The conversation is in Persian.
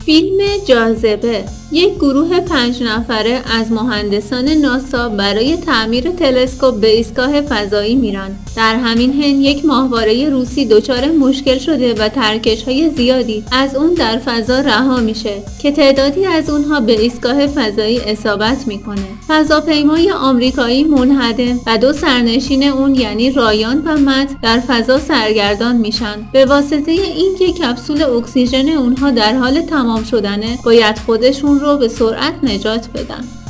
فیلم جاذبه یک گروه 5 نفره از مهندسان ناسا برای تعمیر تلسکوپ به ایستگاه فضایی میرن. در همین حین یک ماهواره روسی دچار مشکل شده و ترکش‌های زیادی از اون در فضا رها میشه که تعدادی از اونها به ایستگاه فضایی اصابت میکنه. فضاپیمای آمریکایی منهدم و 2 سرنشین اون یعنی رایان و مت در فضا سرگردان میشن. به واسطه اینکه کپسول اکسیژن اونها در حال تمام شدنه، باید خودشون رو به سرعت نجات بدن.